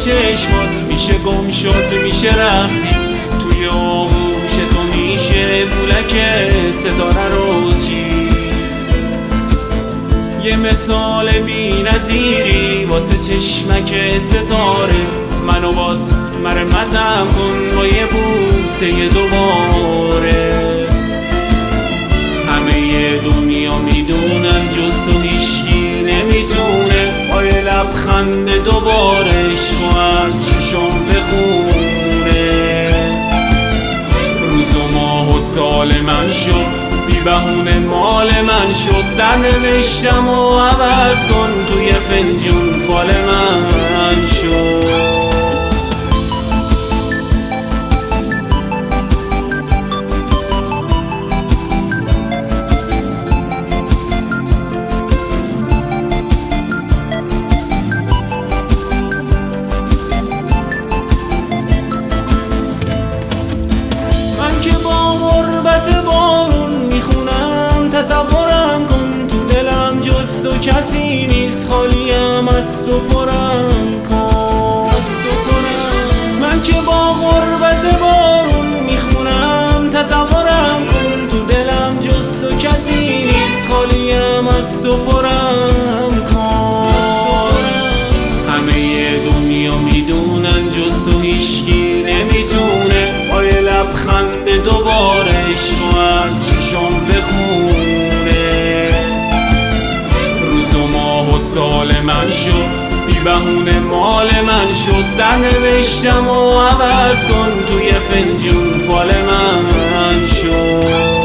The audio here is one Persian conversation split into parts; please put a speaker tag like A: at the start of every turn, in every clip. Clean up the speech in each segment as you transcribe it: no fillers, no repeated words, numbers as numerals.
A: چشمات میشه گم شد، میشه رقصید توی آغوش تو، میشه بولک ستاره رو چید. یه مثال بی نظیری واسه چشمک ستاره، منو باز مرمتم کن با یه بوسه دوباره. همه دنیا میدونن جز تو هیچکی نمیتونه با یه لبخند دوباره عشقو از چشم بخونه. روز و ماه و سال من شد، بی بهونه مال من شد، سر نوشتم و عوض کن توی فنجون فال من شد. تصورم کن تو دلم جز تو کسی نیست، خالیم از تو پرم کن. من که با غربت بارون میخونم، تصورم کن تو دلم جز تو کسی نیست، خالیم از تو پرم کن. همه دنیا میدونن جز تو هیچکی نمیتونه با یه لبخند دوباره عشقو از چشم بخونه. روز و ماه و سال من شد، بی بهونه مال من شد، سر نوشتم و عوض کن توی فنجون فال من شد.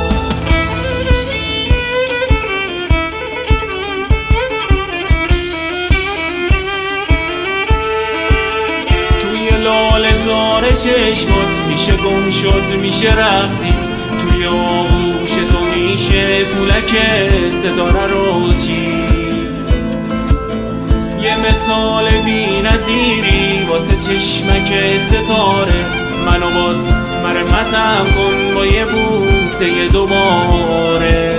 A: لاله زار چشمات میشه گم شد، میشه رقصید توی آغوش تو، میشه پولک ستاره رو چید. یه مثال بی نظیری واسه چشمک ستاره، منو باز مرمتم کن با یه بوسه دوباره.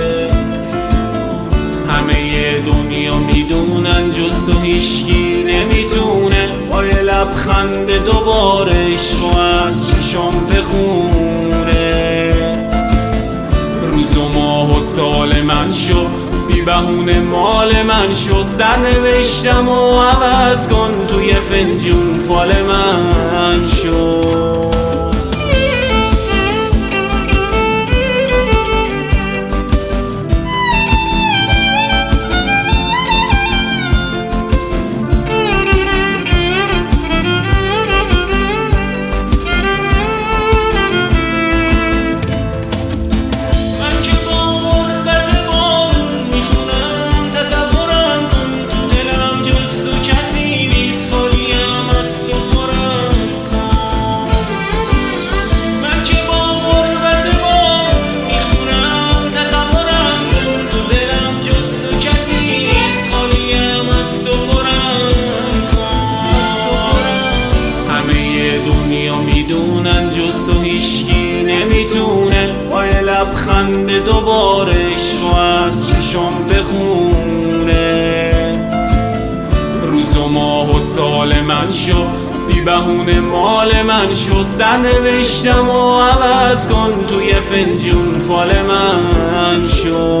A: همه دنیا میدونن جز تو هیچکی نمیتونه با یه لبخند دوباره عشقو از چشم بخونه. روز و ماه و سال من شد، بی بهونه مال من شد، سر نوشتم و عوض کن توی فنجون فال من شد. میدونن جز تو هیچکی نمیتونه با یه لبخند دوباره عشقو از چشم بخونه. روز و ماه و سال من شد، بی بهونه مال من شد، سر نوشتم و عوض کن توی فنجون فال من شد.